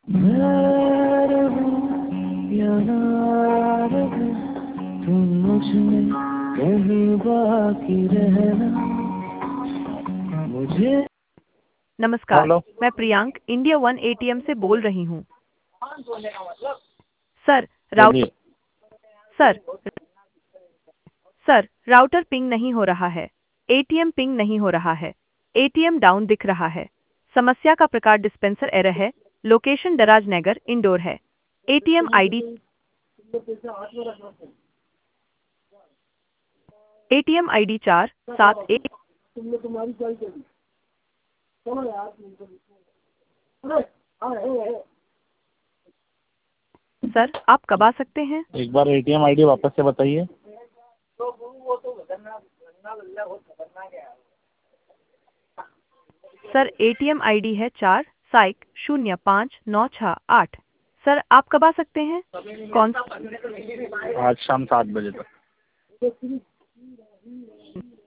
मैं रहूं या ना रहूं, तुम मुझ में कहीं बाकी रहना मुझे। नमस्कार, हेलो। मैं प्रियांक इंडिया वन एटीएम से बोल रही हूँ। सर राउट बोलिए। सर सर राउटर पिंग नहीं हो रहा है। एटीएम पिंग नहीं हो रहा है। एटीएम डाउन दिख रहा है। समस्या का प्रकार डिस्पेंसर एरर है। लोकेशन दराज नगर इंडोर है। ATM ID 471। सर आप कब आ सकते हैं? एक बार एटीएम आईडी वापस से बताइए। सर एटीएम आईडी है 4 0 5 9 6 8। सर आप कब आ सकते हैं? कौन आज शाम 7 बजे तक।